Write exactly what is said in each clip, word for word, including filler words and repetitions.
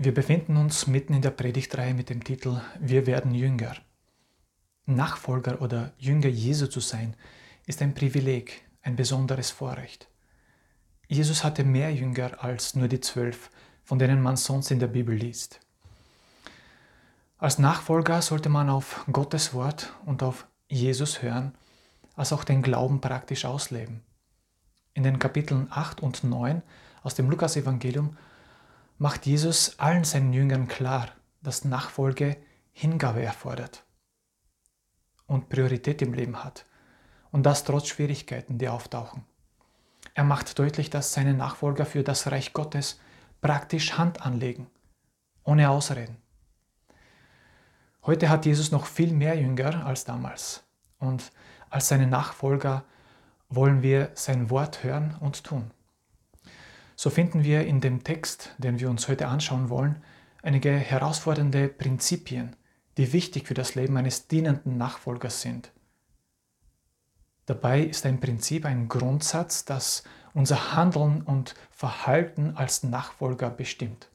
Wir befinden uns mitten in der Predigtreihe mit dem Titel Wir werden Jünger. Nachfolger oder Jünger Jesu zu sein, ist ein Privileg, ein besonderes Vorrecht. Jesus hatte mehr Jünger als nur die zwölf, von denen man sonst in der Bibel liest. Als Nachfolger sollte man auf Gottes Wort und auf Jesus hören, als auch den Glauben praktisch ausleben. In den Kapiteln acht und neun aus dem Lukasevangelium macht Jesus allen seinen Jüngern klar, dass Nachfolge Hingabe erfordert und Priorität im Leben hat, und das trotz Schwierigkeiten, die auftauchen. Er macht deutlich, dass seine Nachfolger für das Reich Gottes praktisch Hand anlegen, ohne Ausreden. Heute hat Jesus noch viel mehr Jünger als damals, und als seine Nachfolger wollen wir sein Wort hören und tun. So finden wir in dem Text, den wir uns heute anschauen wollen, einige herausfordernde Prinzipien, die wichtig für das Leben eines dienenden Nachfolgers sind. Dabei ist ein Prinzip ein Grundsatz, das unser Handeln und Verhalten als Nachfolger bestimmt.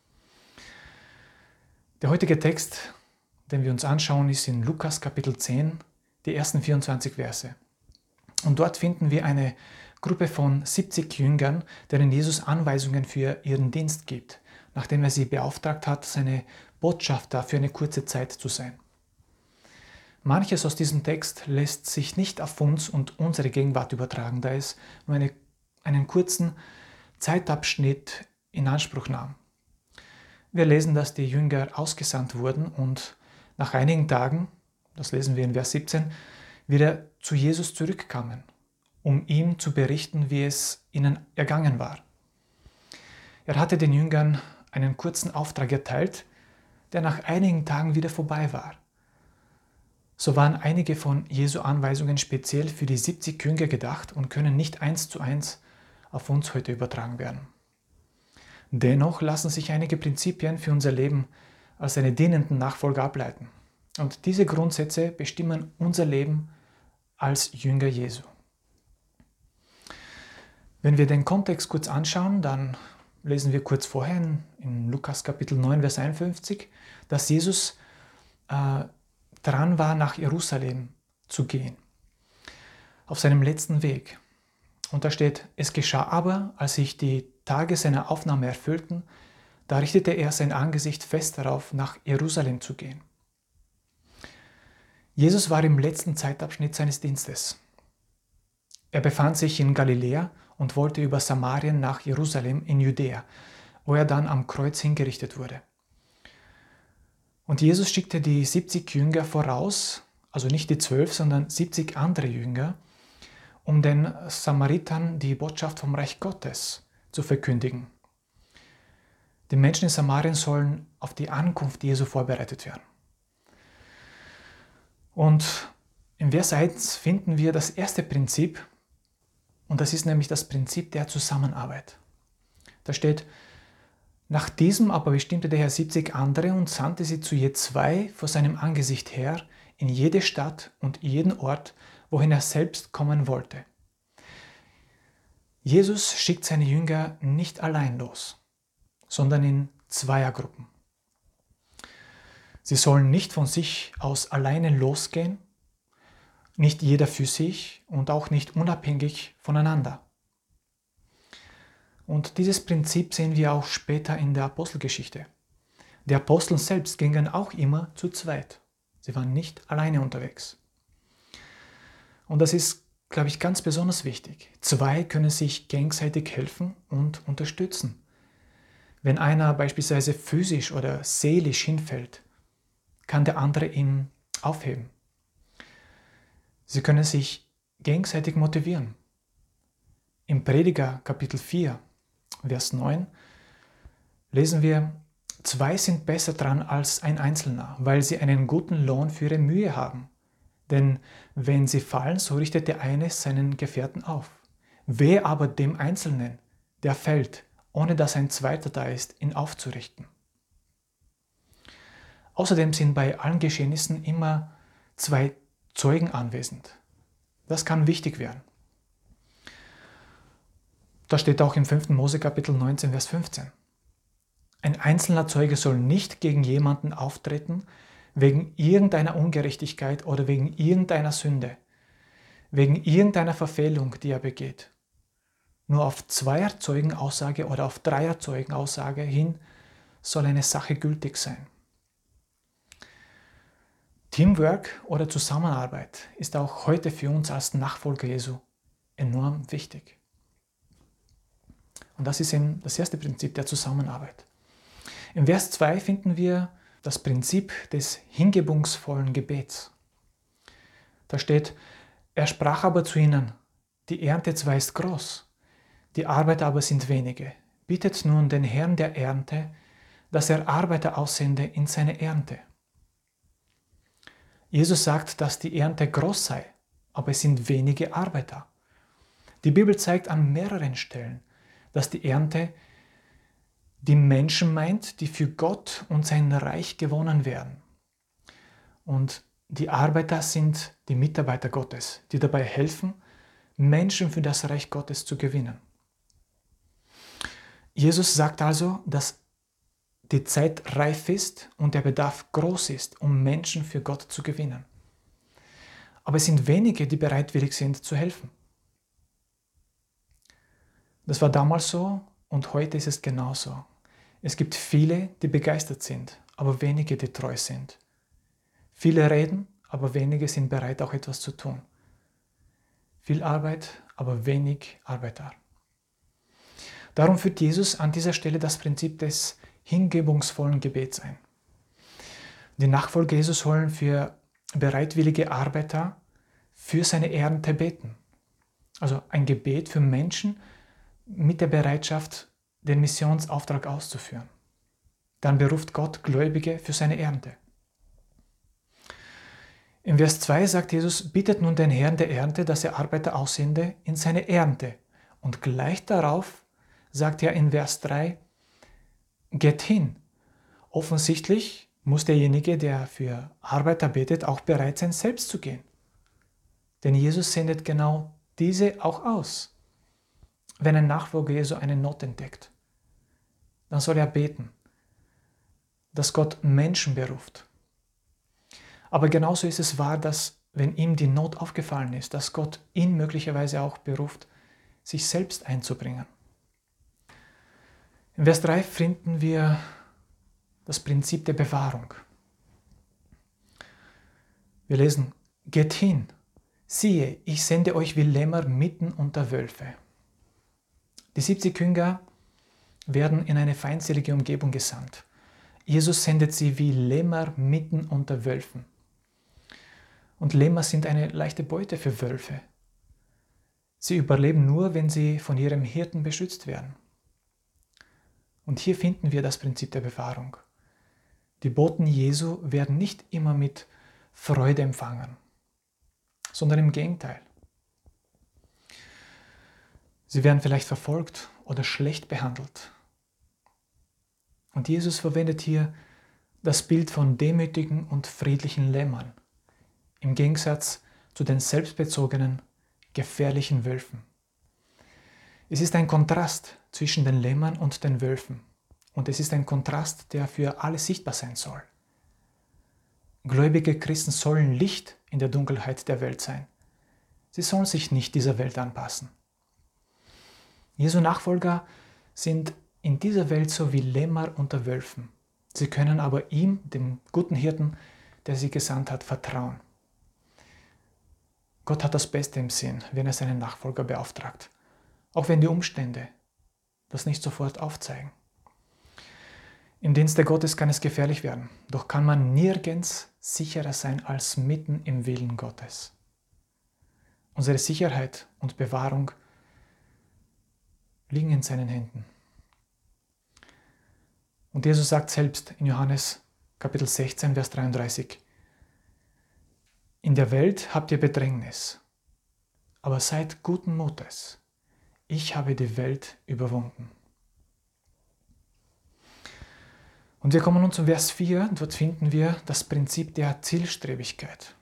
Der heutige Text, den wir uns anschauen, ist in Lukas Kapitel zehn, die ersten vierundzwanzig Verse. Und dort finden wir eine Gruppe von siebzig Jüngern, denen Jesus Anweisungen für ihren Dienst gibt, nachdem er sie beauftragt hat, seine Botschafter für eine kurze Zeit zu sein. Manches aus diesem Text lässt sich nicht auf uns und unsere Gegenwart übertragen, da es nur eine, einen kurzen Zeitabschnitt in Anspruch nahm. Wir lesen, dass die Jünger ausgesandt wurden und nach einigen Tagen, das lesen wir in Vers siebzehn, wieder zu Jesus zurückkamen, um ihm zu berichten, wie es ihnen ergangen war. Er hatte den Jüngern einen kurzen Auftrag erteilt, der nach einigen Tagen wieder vorbei war. So waren einige von Jesu Anweisungen speziell für die siebzig Jünger gedacht und können nicht eins zu eins auf uns heute übertragen werden. Dennoch lassen sich einige Prinzipien für unser Leben als eine dienenden Nachfolger ableiten. Und diese Grundsätze bestimmen unser Leben als Jünger Jesu. Wenn wir den Kontext kurz anschauen, dann lesen wir kurz vorher in, in Lukas Kapitel neun, Vers einundfünfzig, dass Jesus äh, dran war, nach Jerusalem zu gehen, auf seinem letzten Weg. Und da steht, es geschah aber, als sich die Tage seiner Aufnahme erfüllten, da richtete er sein Angesicht fest darauf, nach Jerusalem zu gehen. Jesus war im letzten Zeitabschnitt seines Dienstes. Er befand sich in Galiläa und wollte über Samarien nach Jerusalem in Judäa, wo er dann am Kreuz hingerichtet wurde. Und Jesus schickte die siebzig Jünger voraus, also nicht die zwölf, sondern siebzig andere Jünger, um den Samaritern die Botschaft vom Reich Gottes zu verkündigen. Die Menschen in Samarien sollen auf die Ankunft Jesu vorbereitet werden. Und im Vers eins finden wir das erste Prinzip, und das ist nämlich das Prinzip der Zusammenarbeit. Da steht, nach diesem aber bestimmte der Herr siebzig andere und sandte sie zu je zwei vor seinem Angesicht her, in jede Stadt und jeden Ort, wohin er selbst kommen wollte. Jesus schickt seine Jünger nicht allein los, sondern in Zweiergruppen. Sie sollen nicht von sich aus alleine losgehen, nicht jeder für sich und auch nicht unabhängig voneinander. Und dieses Prinzip sehen wir auch später in der Apostelgeschichte. Die Apostel selbst gingen auch immer zu zweit. Sie waren nicht alleine unterwegs. Und das ist, glaube ich, ganz besonders wichtig. Zwei können sich gegenseitig helfen und unterstützen. Wenn einer beispielsweise physisch oder seelisch hinfällt, kann der andere ihn aufheben. Sie können sich gegenseitig motivieren. Im Prediger Kapitel vier, Vers neun, lesen wir, zwei sind besser dran als ein Einzelner, weil sie einen guten Lohn für ihre Mühe haben. Denn wenn sie fallen, so richtet der eine seinen Gefährten auf. Wehe aber dem Einzelnen, der fällt, ohne dass ein zweiter da ist, ihn aufzurichten. Außerdem sind bei allen Geschehnissen immer zwei Zeugen anwesend. Das kann wichtig werden. Das steht auch im fünften Mose Kapitel neunzehn, Vers fünfzehn. Ein Ein einzelner Zeuge soll nicht gegen jemanden auftreten, wegen irgendeiner Ungerechtigkeit oder wegen irgendeiner Sünde, wegen irgendeiner Verfehlung, die er begeht. Nur auf Zweierzeugenaussage oder auf Dreierzeugenaussage hin soll eine Sache gültig sein. Teamwork oder Zusammenarbeit ist auch heute für uns als Nachfolger Jesu enorm wichtig. Und das ist eben das erste Prinzip der Zusammenarbeit. Im Vers zwei finden wir das Prinzip des hingebungsvollen Gebets. Da steht, er sprach aber zu ihnen, die Ernte zwar ist groß, die Arbeiter aber sind wenige. Bittet nun den Herrn der Ernte, dass er Arbeiter aussende in seine Ernte. Jesus sagt, dass die Ernte groß sei, aber es sind wenige Arbeiter. Die Bibel zeigt an mehreren Stellen, dass die Ernte die Menschen meint, die für Gott und sein Reich gewonnen werden. Und die Arbeiter sind die Mitarbeiter Gottes, die dabei helfen, Menschen für das Reich Gottes zu gewinnen. Jesus sagt also, dass die Zeit reif ist und der Bedarf groß ist, um Menschen für Gott zu gewinnen. Aber es sind wenige, die bereitwillig sind, zu helfen. Das war damals so und heute ist es genauso. Es gibt viele, die begeistert sind, aber wenige, die treu sind. Viele reden, aber wenige sind bereit, auch etwas zu tun. Viel Arbeit, aber wenig Arbeiter. Darum führt Jesus an dieser Stelle das Prinzip des hingebungsvollen Gebets ein. Die Nachfolger Jesus sollen für bereitwillige Arbeiter für seine Ernte beten. Also ein Gebet für Menschen mit der Bereitschaft, den Missionsauftrag auszuführen. Dann beruft Gott Gläubige für seine Ernte. Im Vers zwei sagt Jesus, bittet nun den Herrn der Ernte, dass er Arbeiter aussende in seine Ernte. Und gleich darauf sagt er in Vers drei, geht hin. Offensichtlich muss derjenige, der für Arbeiter betet, auch bereit sein, selbst zu gehen. Denn Jesus sendet genau diese auch aus. Wenn ein Nachfolger Jesu eine Not entdeckt, dann soll er beten, dass Gott Menschen beruft. Aber genauso ist es wahr, dass, wenn ihm die Not aufgefallen ist, dass Gott ihn möglicherweise auch beruft, sich selbst einzubringen. In Vers drei finden wir das Prinzip der Bewahrung. Wir lesen, geht hin, siehe, ich sende euch wie Lämmer mitten unter Wölfe. Die siebzig Jünger werden in eine feindselige Umgebung gesandt. Jesus sendet sie wie Lämmer mitten unter Wölfen. Und Lämmer sind eine leichte Beute für Wölfe. Sie überleben nur, wenn sie von ihrem Hirten beschützt werden. Und hier finden wir das Prinzip der Bewahrung. Die Boten Jesu werden nicht immer mit Freude empfangen, sondern im Gegenteil. Sie werden vielleicht verfolgt oder schlecht behandelt. Und Jesus verwendet hier das Bild von demütigen und friedlichen Lämmern, im Gegensatz zu den selbstbezogenen, gefährlichen Wölfen. Es ist ein Kontrast zwischen den Lämmern und den Wölfen. Und es ist ein Kontrast, der für alle sichtbar sein soll. Gläubige Christen sollen Licht in der Dunkelheit der Welt sein. Sie sollen sich nicht dieser Welt anpassen. Jesu Nachfolger sind in dieser Welt so wie Lämmer unter Wölfen. Sie können aber ihm, dem guten Hirten, der sie gesandt hat, vertrauen. Gott hat das Beste im Sinn, wenn er seinen Nachfolger beauftragt, auch wenn die Umstände das nicht sofort aufzeigen. Im Dienste Gottes kann es gefährlich werden, doch kann man nirgends sicherer sein als mitten im Willen Gottes. Unsere Sicherheit und Bewahrung liegen in seinen Händen. Und Jesus sagt selbst in Johannes Kapitel sechzehn, Vers dreiunddreißig, in der Welt habt ihr Bedrängnis, aber seid guten Mutes. Ich habe die Welt überwunden. Und wir kommen nun zum Vers vier, dort finden wir das Prinzip der Zielstrebigkeit.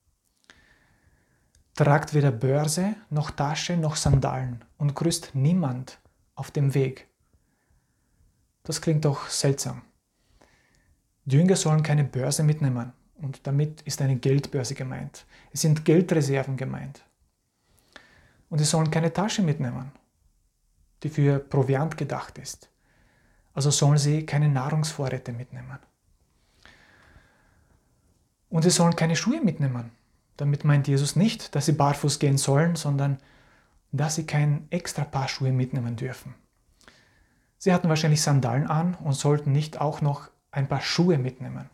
Tragt weder Börse, noch Tasche, noch Sandalen und grüßt niemand auf dem Weg. Das klingt doch seltsam. Die Jünger sollen keine Börse mitnehmen und damit ist eine Geldbörse gemeint. Es sind Geldreserven gemeint. Und sie sollen keine Tasche mitnehmen, die für Proviant gedacht ist. Also sollen sie keine Nahrungsvorräte mitnehmen. Und sie sollen keine Schuhe mitnehmen. Damit meint Jesus nicht, dass sie barfuß gehen sollen, sondern dass sie kein extra Paar Schuhe mitnehmen dürfen. Sie hatten wahrscheinlich Sandalen an und sollten nicht auch noch ein paar Schuhe mitnehmen.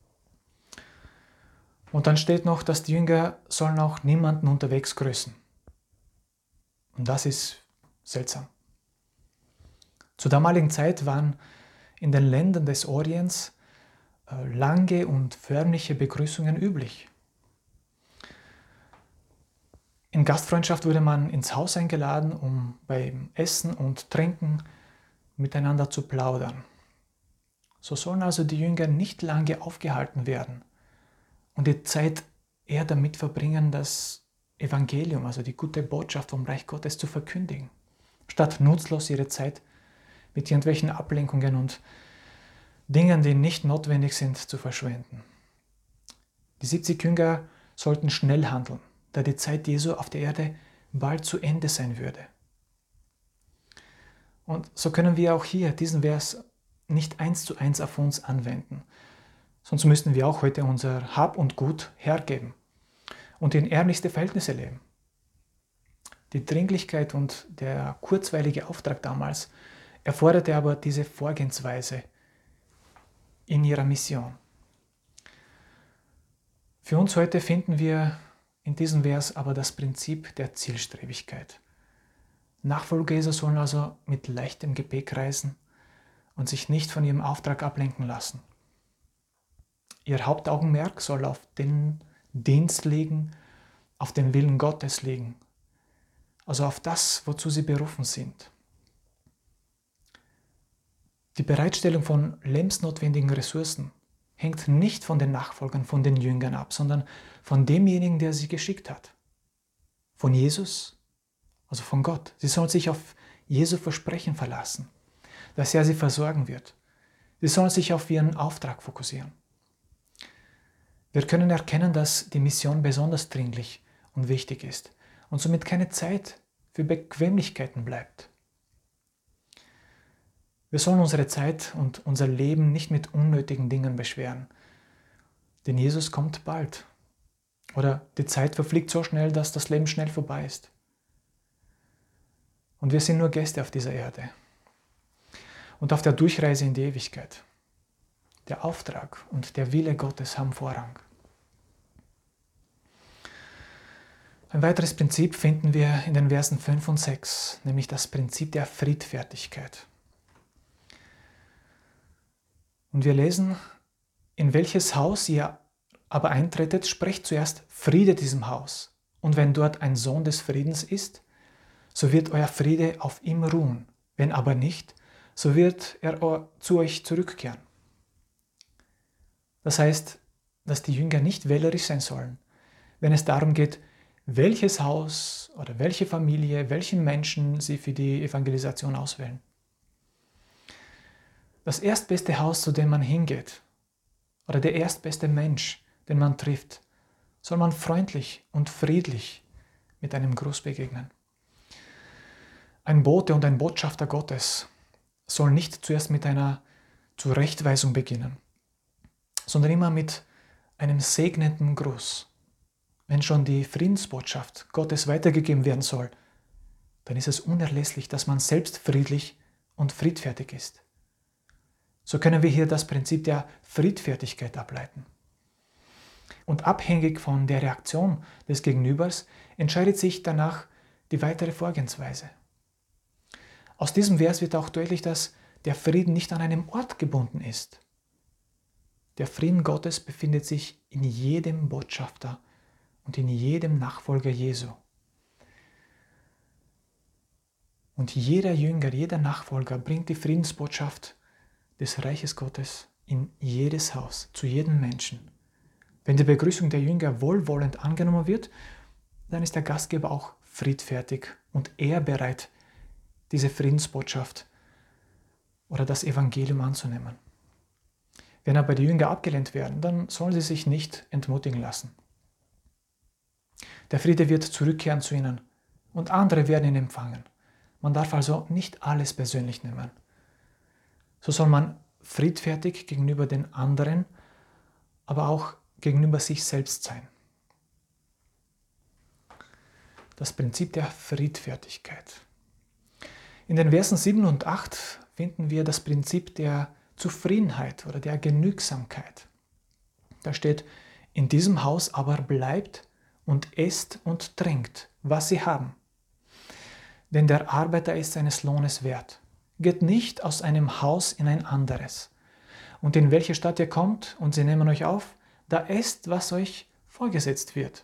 Und dann steht noch, dass die Jünger sollen auch niemanden unterwegs grüßen. Und das ist seltsam. Zur damaligen Zeit waren in den Ländern des Orients äh, lange und förmliche Begrüßungen üblich. In Gastfreundschaft wurde man ins Haus eingeladen, um beim Essen und Trinken miteinander zu plaudern. So sollen also die Jünger nicht lange aufgehalten werden und die Zeit eher damit verbringen, das Evangelium, also die gute Botschaft vom Reich Gottes zu verkündigen, statt nutzlos ihre Zeit mit irgendwelchen Ablenkungen und Dingen, die nicht notwendig sind, zu verschwenden. Die siebzig Jünger sollten schnell handeln, da die Zeit Jesu auf der Erde bald zu Ende sein würde. Und so können wir auch hier diesen Vers nicht eins zu eins auf uns anwenden. Sonst müssten wir auch heute unser Hab und Gut hergeben und in ärmlichste Verhältnisse leben. Die Dringlichkeit und der kurzweilige Auftrag damals erforderte aber diese Vorgehensweise in ihrer Mission. Für uns heute finden wir in diesem Vers aber das Prinzip der Zielstrebigkeit. Nachfolger Jesu sollen also mit leichtem Gepäck reisen und sich nicht von ihrem Auftrag ablenken lassen. Ihr Hauptaugenmerk soll auf den Dienst liegen, auf den Willen Gottes liegen, also auf das, wozu sie berufen sind. Die Bereitstellung von lebensnotwendigen Ressourcen hängt nicht von den Nachfolgern, von den Jüngern ab, sondern von demjenigen, der sie geschickt hat. Von Jesus, also von Gott. Sie sollen sich auf Jesu Versprechen verlassen, dass er sie versorgen wird. Sie sollen sich auf ihren Auftrag fokussieren. Wir können erkennen, dass die Mission besonders dringlich und wichtig ist und somit keine Zeit für Bequemlichkeiten bleibt. Wir sollen unsere Zeit und unser Leben nicht mit unnötigen Dingen beschweren, denn Jesus kommt bald. Oder die Zeit verfliegt so schnell, dass das Leben schnell vorbei ist. Und wir sind nur Gäste auf dieser Erde und auf der Durchreise in die Ewigkeit. Der Auftrag und der Wille Gottes haben Vorrang. Ein weiteres Prinzip finden wir in den Versen fünf und sechs, nämlich das Prinzip der Friedfertigkeit. Und wir lesen, in welches Haus ihr aber eintretet, sprecht zuerst Friede diesem Haus. Und wenn dort ein Sohn des Friedens ist, so wird euer Friede auf ihm ruhen. Wenn aber nicht, so wird er zu euch zurückkehren. Das heißt, dass die Jünger nicht wählerisch sein sollen, wenn es darum geht, welches Haus oder welche Familie, welchen Menschen sie für die Evangelisation auswählen. Das erstbeste Haus, zu dem man hingeht, oder der erstbeste Mensch, den man trifft, soll man freundlich und friedlich mit einem Gruß begegnen. Ein Bote und ein Botschafter Gottes soll nicht zuerst mit einer Zurechtweisung beginnen, sondern immer mit einem segnenden Gruß. Wenn schon die Friedensbotschaft Gottes weitergegeben werden soll, dann ist es unerlässlich, dass man selbst friedlich und friedfertig ist. So können wir hier das Prinzip der Friedfertigkeit ableiten. Und abhängig von der Reaktion des Gegenübers entscheidet sich danach die weitere Vorgehensweise. Aus diesem Vers wird auch deutlich, dass der Frieden nicht an einem Ort gebunden ist. Der Frieden Gottes befindet sich in jedem Botschafter und in jedem Nachfolger Jesu. Und jeder Jünger, jeder Nachfolger bringt die Friedensbotschaft des Reiches Gottes in jedes Haus, zu jedem Menschen. Wenn die Begrüßung der Jünger wohlwollend angenommen wird, dann ist der Gastgeber auch friedfertig und eher bereit, diese Friedensbotschaft oder das Evangelium anzunehmen. Wenn aber die Jünger abgelehnt werden, dann sollen sie sich nicht entmutigen lassen. Der Friede wird zurückkehren zu ihnen und andere werden ihn empfangen. Man darf also nicht alles persönlich nehmen. So soll man friedfertig gegenüber den anderen, aber auch gegenüber sich selbst sein. Das Prinzip der Friedfertigkeit. In den Versen sieben und acht finden wir das Prinzip der Zufriedenheit oder der Genügsamkeit. Da steht, in diesem Haus aber bleibt und esst und trinkt, was sie haben. Denn der Arbeiter ist seines Lohnes wert. Geht nicht aus einem Haus in ein anderes. Und in welche Stadt ihr kommt und sie nehmen euch auf, da esst, was euch vorgesetzt wird.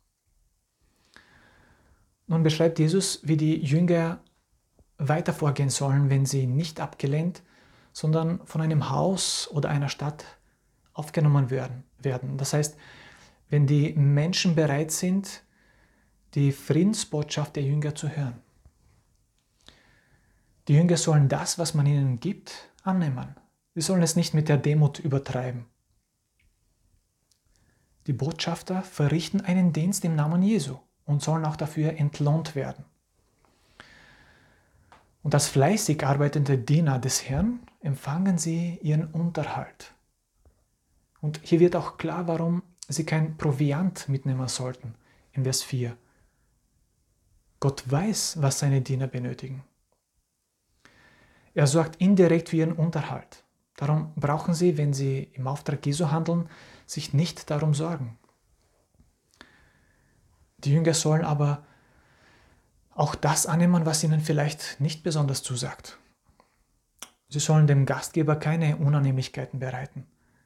Nun beschreibt Jesus, wie die Jünger weiter vorgehen sollen, wenn sie nicht abgelehnt, sondern von einem Haus oder einer Stadt aufgenommen werden. Das heißt, wenn die Menschen bereit sind, die Friedensbotschaft der Jünger zu hören. Die Jünger sollen das, was man ihnen gibt, annehmen. Sie sollen es nicht mit der Demut übertreiben. Die Botschafter verrichten einen Dienst im Namen Jesu und sollen auch dafür entlohnt werden. Und als fleißig arbeitende Diener des Herrn empfangen sie ihren Unterhalt. Und hier wird auch klar, warum sie kein Proviant mitnehmen sollten, in Vers vier. Gott weiß, was seine Diener benötigen. Er sorgt indirekt für ihren Unterhalt. Darum brauchen sie, wenn sie im Auftrag Jesu handeln, sich nicht darum sorgen. Die Jünger sollen aber auch das annehmen, was ihnen vielleicht nicht besonders zusagt. Sie sollen dem Gastgeber keine Unannehmlichkeiten bereiten.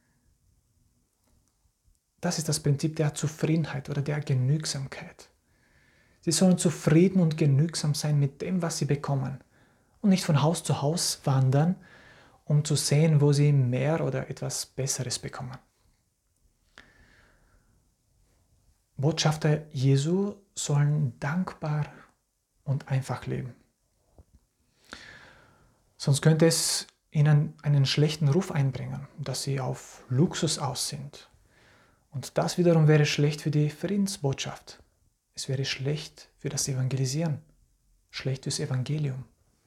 Das ist das Prinzip der Zufriedenheit oder der Genügsamkeit. Sie sollen zufrieden und genügsam sein mit dem, was sie bekommen und nicht von Haus zu Haus wandern, um zu sehen, wo sie mehr oder etwas Besseres bekommen. Botschafter Jesu sollen dankbar und einfach leben. Sonst könnte es ihnen einen schlechten Ruf einbringen, dass sie auf Luxus aus sind. Und das wiederum wäre schlecht für die Friedensbotschaft. Es wäre schlecht für das Evangelisieren, schlecht fürs Evangelium.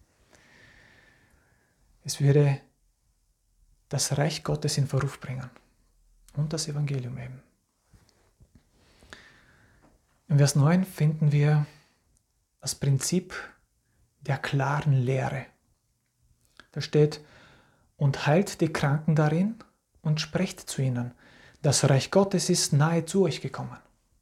Es würde das Reich Gottes in Verruf bringen und das Evangelium eben. Im Vers neun finden wir das Prinzip der klaren Lehre. Da steht, und heilt die Kranken darin und sprecht zu ihnen, das Reich Gottes ist nahe zu euch gekommen.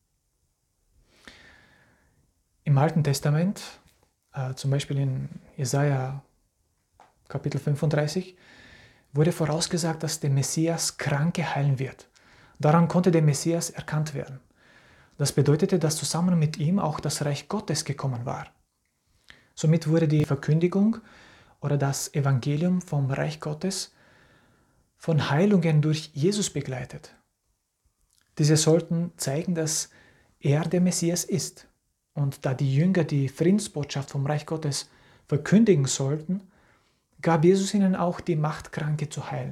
Im Alten Testament, äh, zum Beispiel in Jesaja Kapitel fünfunddreißig, wurde vorausgesagt, dass der Messias Kranke heilen wird. Daran konnte der Messias erkannt werden. Das bedeutete, dass zusammen mit ihm auch das Reich Gottes gekommen war. Somit wurde die Verkündigung oder das Evangelium vom Reich Gottes von Heilungen durch Jesus begleitet. Diese sollten zeigen, dass er der Messias ist. Und da die Jünger die Friedensbotschaft vom Reich Gottes verkündigen sollten, gab Jesus ihnen auch die Macht, Kranke zu heilen.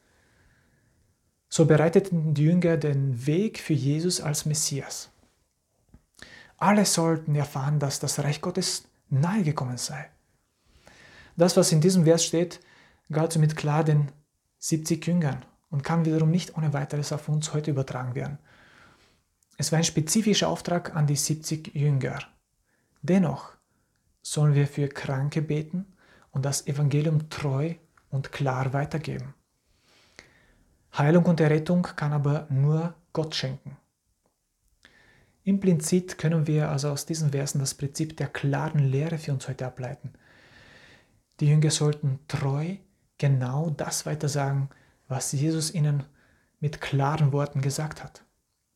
So bereiteten die Jünger den Weg für Jesus als Messias. Alle sollten erfahren, dass das Reich Gottes nahe gekommen sei. Das, was in diesem Vers steht, galt somit klar den siebzig Jüngern und kann wiederum nicht ohne weiteres auf uns heute übertragen werden. Es war ein spezifischer Auftrag an die siebzig Jünger. Dennoch sollen wir für Kranke beten und das Evangelium treu und klar weitergeben. Heilung und Errettung kann aber nur Gott schenken. Implizit können wir also aus diesen Versen das Prinzip der klaren Lehre für uns heute ableiten. Die Jünger sollten treu genau das weitersagen, was Jesus ihnen mit klaren Worten gesagt hat.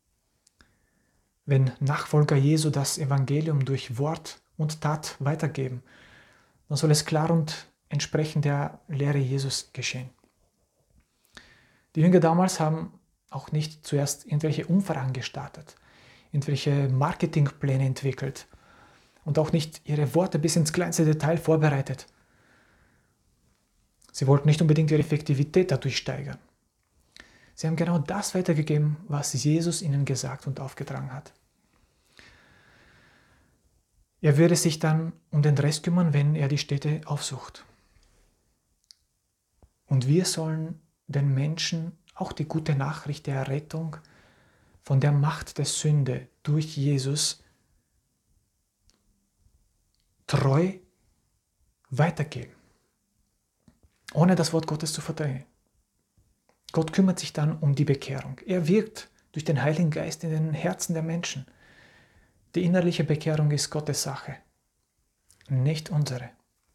Wenn Nachfolger Jesu das Evangelium durch Wort und Tat weitergeben, dann soll es klar und entsprechend der Lehre Jesus geschehen. Die Jünger damals haben auch nicht zuerst irgendwelche Umfragen gestartet, irgendwelche Marketingpläne entwickelt und auch nicht ihre Worte bis ins kleinste Detail vorbereitet. Sie wollten nicht unbedingt ihre Effektivität dadurch steigern. Sie haben genau das weitergegeben, was Jesus ihnen gesagt und aufgetragen hat. Er würde sich dann um den Rest kümmern, wenn er die Städte aufsucht. Und wir sollen den Menschen auch die gute Nachricht der Errettung von der Macht der Sünde durch Jesus treu weitergeben, ohne das Wort Gottes zu verdrängen. Gott kümmert sich dann um die Bekehrung. Er wirkt durch den Heiligen Geist in den Herzen der Menschen. Die innerliche Bekehrung ist Gottes Sache, nicht unsere.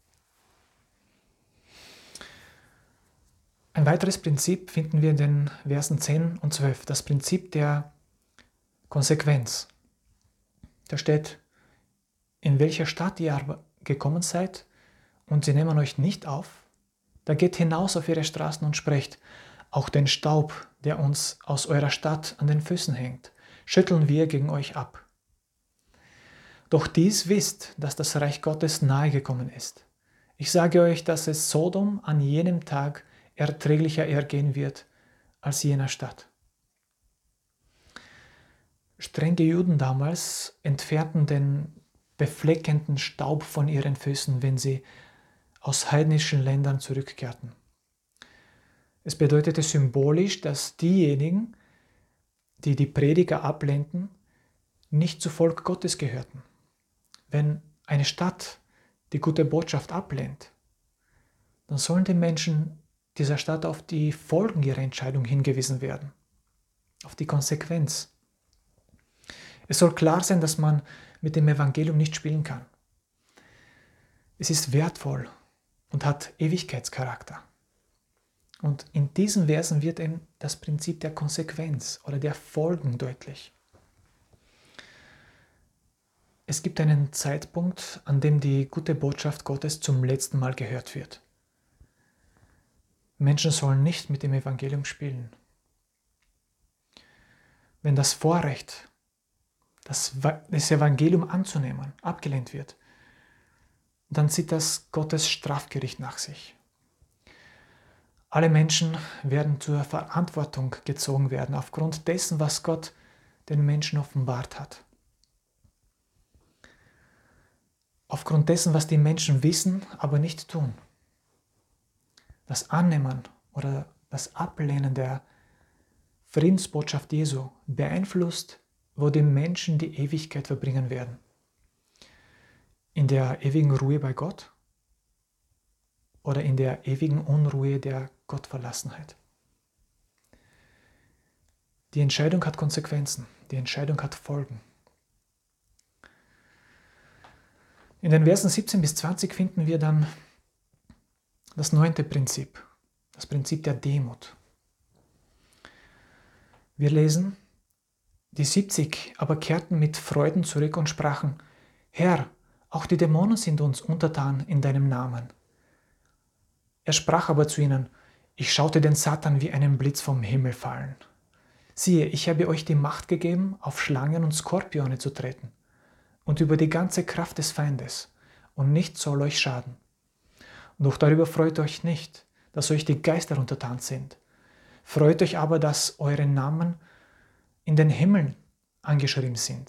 Ein weiteres Prinzip finden wir in den Versen zehn und zwölf, das Prinzip der Konsequenz. Da steht, in welcher Stadt ihr aber gekommen seid und sie nehmen euch nicht auf, da geht hinaus auf ihre Straßen und sprecht, auch den Staub, der uns aus eurer Stadt an den Füßen hängt, schütteln wir gegen euch ab. Doch dies wisst, dass das Reich Gottes nahe gekommen ist. Ich sage euch, dass es Sodom an jenem Tag erträglicher ergehen wird als jener Stadt. Strenge Juden damals entfernten den befleckenden Staub von ihren Füßen, wenn sie aus heidnischen Ländern zurückkehrten. Es bedeutete symbolisch, dass diejenigen, die die Prediger ablehnten, nicht zu Volk Gottes gehörten. Wenn eine Stadt die gute Botschaft ablehnt, dann sollen die Menschen dieser Stadt auf die Folgen ihrer Entscheidung hingewiesen werden, auf die Konsequenz. Es soll klar sein, dass man mit dem Evangelium nicht spielen kann. Es ist wertvoll und hat Ewigkeitscharakter. Und in diesen Versen wird eben das Prinzip der Konsequenz oder der Folgen deutlich. Es gibt einen Zeitpunkt, an dem die gute Botschaft Gottes zum letzten Mal gehört wird. Menschen sollen nicht mit dem Evangelium spielen. Wenn das Vorrecht, das, das Evangelium anzunehmen, abgelehnt wird, dann zieht das Gottes Strafgericht nach sich. Alle Menschen werden zur Verantwortung gezogen werden, aufgrund dessen, was Gott den Menschen offenbart hat. Aufgrund dessen, was die Menschen wissen, aber nicht tun. Das Annehmen oder das Ablehnen der Friedensbotschaft Jesu beeinflusst, wo die Menschen die Ewigkeit verbringen werden. In der ewigen Ruhe bei Gott oder in der ewigen Unruhe der Gottverlassenheit. Die Entscheidung hat Konsequenzen, die Entscheidung hat Folgen. In den Versen siebzehn bis zwanzig finden wir dann das neunte Prinzip, das Prinzip der Demut. Wir lesen, die siebzig aber kehrten mit Freuden zurück und sprachen, Herr, auch die Dämonen sind uns untertan in deinem Namen. Er sprach aber zu ihnen, ich schaute den Satan wie einen Blitz vom Himmel fallen. Siehe, ich habe euch die Macht gegeben, auf Schlangen und Skorpione zu treten und über die ganze Kraft des Feindes, und nichts soll euch schaden. Doch darüber freut euch nicht, dass euch die Geister untertan sind. Freut euch aber, dass eure Namen in den Himmeln angeschrieben sind.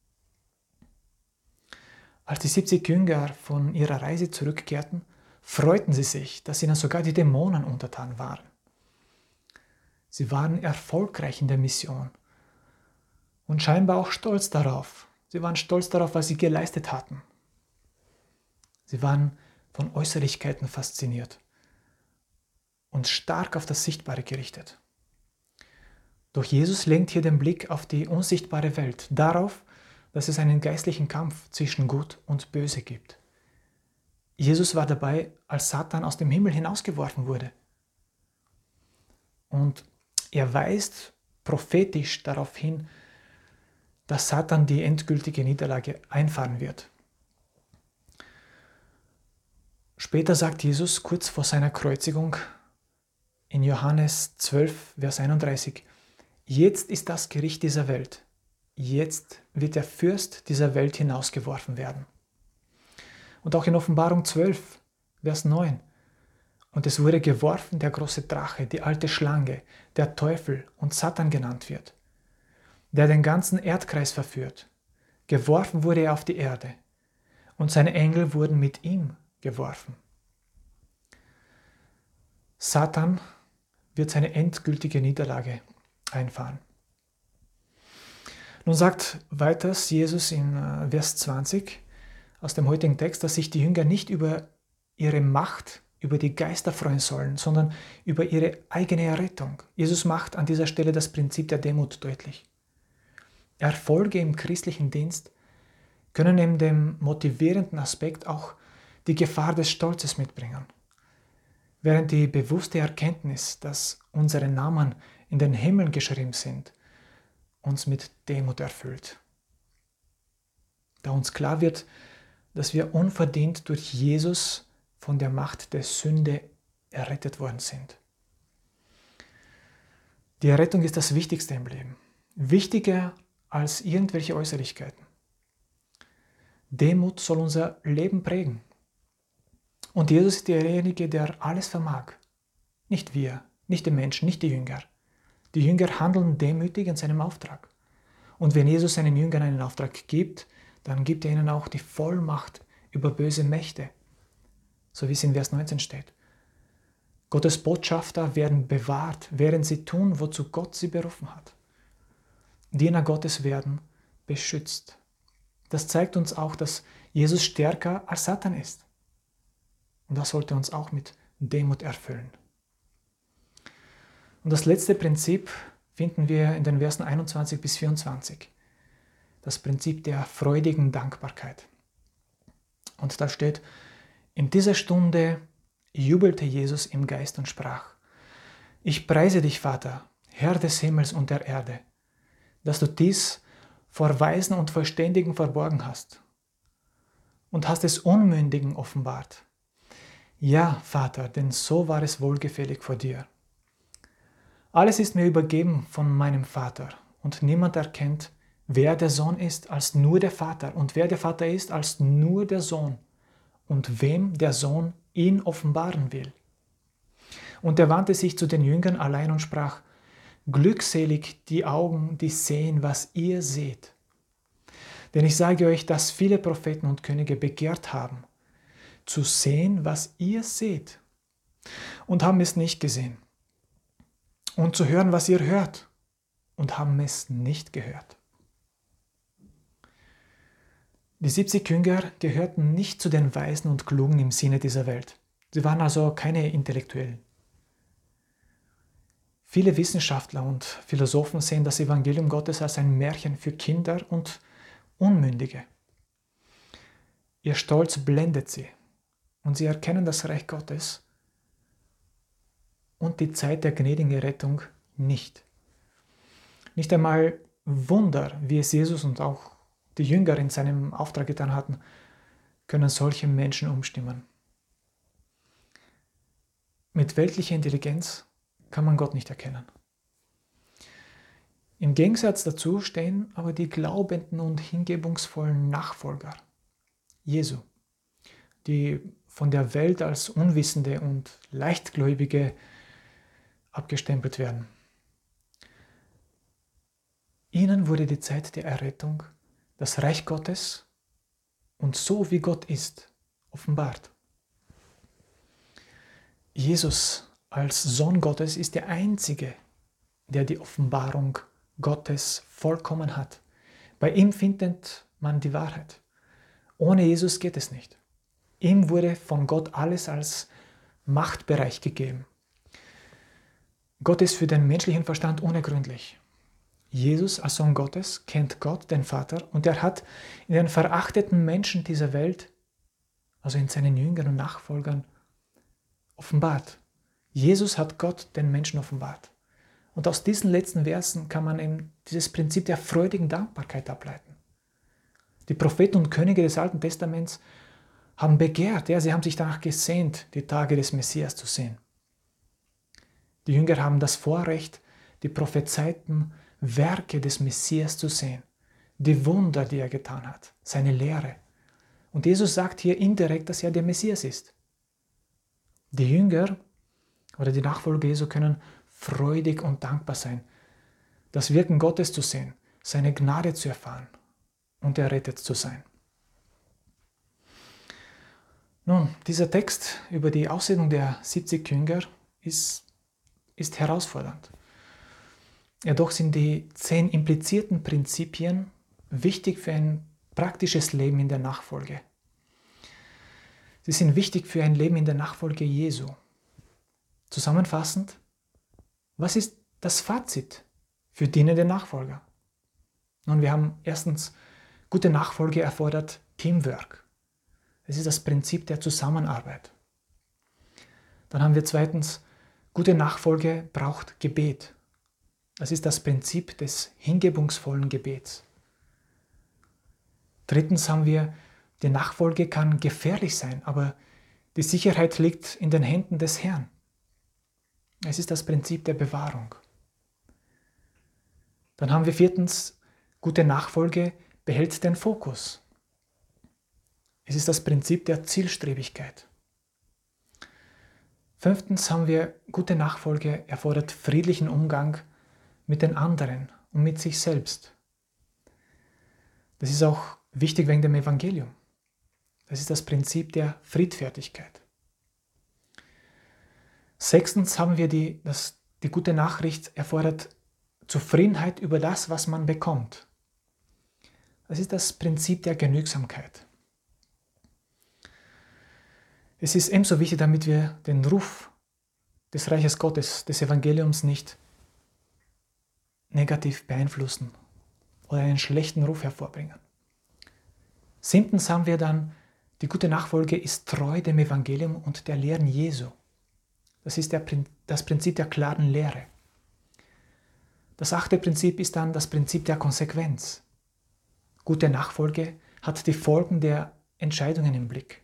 Als die siebzig Jünger von ihrer Reise zurückkehrten, freuten sie sich, dass ihnen sogar die Dämonen untertan waren. Sie waren erfolgreich in der Mission und scheinbar auch stolz darauf. Sie waren stolz darauf, was sie geleistet hatten. Sie waren von Äußerlichkeiten fasziniert und stark auf das Sichtbare gerichtet. Doch Jesus lenkt hier den Blick auf die unsichtbare Welt, darauf, dass es einen geistlichen Kampf zwischen Gut und Böse gibt. Jesus war dabei, als Satan aus dem Himmel hinausgeworfen wurde. Und er weist prophetisch darauf hin, dass Satan die endgültige Niederlage einfahren wird. Später sagt Jesus kurz vor seiner Kreuzigung in Johannes zwölf, Vers einunddreißig, jetzt ist das Gericht dieser Welt. Jetzt wird der Fürst dieser Welt hinausgeworfen werden. Und auch in Offenbarung zwölf, Vers neun. Und es wurde geworfen der große Drache, die alte Schlange, der Teufel und Satan genannt wird, der den ganzen Erdkreis verführt. Geworfen wurde er auf die Erde und seine Engel wurden mit ihm geworfen. Satan wird seine endgültige Niederlage einfahren. Nun sagt weiters Jesus in Vers zwanzig aus dem heutigen Text, dass sich die Jünger nicht über ihre Macht über die Geister freuen sollen, sondern über ihre eigene Errettung. Jesus macht an dieser Stelle das Prinzip der Demut deutlich. Erfolge im christlichen Dienst können neben dem motivierenden Aspekt auch die Gefahr des Stolzes mitbringen, während die bewusste Erkenntnis, dass unsere Namen in den Himmeln geschrieben sind, uns mit Demut erfüllt. Da uns klar wird, dass wir unverdient durch Jesus von der Macht der Sünde errettet worden sind. Die Errettung ist das Wichtigste im Leben, wichtiger als irgendwelche Äußerlichkeiten. Demut soll unser Leben prägen. Und Jesus ist derjenige, der alles vermag. Nicht wir, nicht die Menschen, nicht die Jünger. Die Jünger handeln demütig in seinem Auftrag. Und wenn Jesus seinen Jüngern einen Auftrag gibt, dann gibt er ihnen auch die Vollmacht über böse Mächte, so wie es in Vers neunzehn steht. Gottes Botschafter werden bewahrt, während sie tun, wozu Gott sie berufen hat. Diener Gottes werden beschützt. Das zeigt uns auch, dass Jesus stärker als Satan ist. Und das sollte uns auch mit Demut erfüllen. Und das letzte Prinzip finden wir in den Versen einundzwanzig bis vierundzwanzig. Das Prinzip der freudigen Dankbarkeit. Und da steht, in dieser Stunde jubelte Jesus im Geist und sprach: Ich preise dich, Vater, Herr des Himmels und der Erde, dass du dies vor Weisen und Verständigen verborgen hast und hast es Unmündigen offenbart. Ja, Vater, denn so war es wohlgefällig vor dir. Alles ist mir übergeben von meinem Vater und niemand erkennt, wer der Sohn ist, als nur der Vater und wer der Vater ist, als nur der Sohn und wem der Sohn ihn offenbaren will. Und er wandte sich zu den Jüngern allein und sprach: Glückselig die Augen, die sehen, was ihr seht. Denn ich sage euch, dass viele Propheten und Könige begehrt haben, zu sehen, was ihr seht, und haben es nicht gesehen, und zu hören, was ihr hört, und haben es nicht gehört. Die siebzig Jünger gehörten nicht zu den Weisen und Klugen im Sinne dieser Welt. Sie waren also keine Intellektuellen. Viele Wissenschaftler und Philosophen sehen das Evangelium Gottes als ein Märchen für Kinder und Unmündige. Ihr Stolz blendet sie und sie erkennen das Reich Gottes und die Zeit der gnädigen Rettung nicht. Nicht einmal Wunder, wie es Jesus und auch die Jünger in seinem Auftrag getan hatten, können solche Menschen umstimmen. Mit weltlicher Intelligenz kann man Gott nicht erkennen. Im Gegensatz dazu stehen aber die glaubenden und hingebungsvollen Nachfolger Jesu, die von der Welt als Unwissende und Leichtgläubige abgestempelt werden. Ihnen wurde die Zeit der Errettung, das Reich Gottes und so wie Gott ist, offenbart. Jesus als Sohn Gottes ist der Einzige, der die Offenbarung Gottes vollkommen hat. Bei ihm findet man die Wahrheit. Ohne Jesus geht es nicht. Ihm wurde von Gott alles als Machtbereich gegeben. Gott ist für den menschlichen Verstand unergründlich. Jesus als Sohn Gottes kennt Gott, den Vater, und er hat in den verachteten Menschen dieser Welt, also in seinen Jüngern und Nachfolgern, offenbart. Jesus hat Gott den Menschen offenbart. Und aus diesen letzten Versen kann man eben dieses Prinzip der freudigen Dankbarkeit ableiten. Die Propheten und Könige des Alten Testaments haben begehrt, ja, sie haben sich danach gesehnt, die Tage des Messias zu sehen. Die Jünger haben das Vorrecht, die prophezeiten Werke des Messias zu sehen, die Wunder, die er getan hat, seine Lehre. Und Jesus sagt hier indirekt, dass er der Messias ist. Die Jünger oder die Nachfolger Jesu können freudig und dankbar sein, das Wirken Gottes zu sehen, seine Gnade zu erfahren und errettet zu sein. Nun, dieser Text über die Aussendung der siebzig Jünger ist, ist herausfordernd. Jedoch sind die zehn implizierten Prinzipien wichtig für ein praktisches Leben in der Nachfolge. Sie sind wichtig für ein Leben in der Nachfolge Jesu. Zusammenfassend, was ist das Fazit für dienende Nachfolger? Nun, wir haben erstens, gute Nachfolge erfordert Teamwork. Es ist das Prinzip der Zusammenarbeit. Dann haben wir zweitens, gute Nachfolge braucht Gebet. Das ist das Prinzip des hingebungsvollen Gebets. Drittens haben wir, die Nachfolge kann gefährlich sein, aber die Sicherheit liegt in den Händen des Herrn. Es ist das Prinzip der Bewahrung. Dann haben wir viertens, gute Nachfolge behält den Fokus. Es ist das Prinzip der Zielstrebigkeit. Fünftens haben wir, gute Nachfolge erfordert friedlichen Umgang mit den anderen und mit sich selbst. Das ist auch wichtig wegen dem Evangelium. Das ist das Prinzip der Friedfertigkeit. Sechstens haben wir die, das, die gute Nachricht erfordert Zufriedenheit über das, was man bekommt. Das ist das Prinzip der Genügsamkeit. Es ist ebenso wichtig, damit wir den Ruf des Reiches Gottes, des Evangeliums nicht negativ beeinflussen oder einen schlechten Ruf hervorbringen. Siebtens haben wir dann, die gute Nachfolge ist treu dem Evangelium und der Lehren Jesu. Das ist der, das Prinzip der klaren Lehre. Das achte Prinzip ist dann das Prinzip der Konsequenz. Gute Nachfolge hat die Folgen der Entscheidungen im Blick.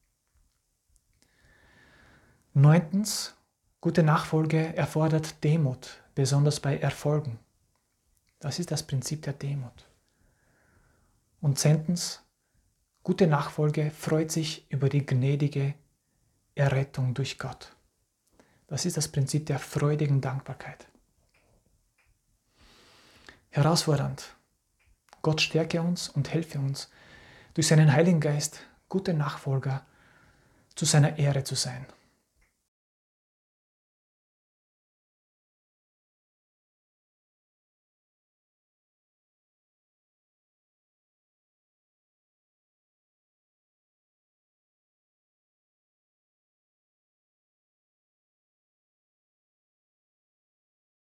Neuntens, gute Nachfolge erfordert Demut, besonders bei Erfolgen. Das ist das Prinzip der Demut. Und zehntens, gute Nachfolge freut sich über die gnädige Errettung durch Gott. Das ist das Prinzip der freudigen Dankbarkeit. Herausfordernd. Gott stärke uns und helfe uns, durch seinen Heiligen Geist gute Nachfolger zu seiner Ehre zu sein.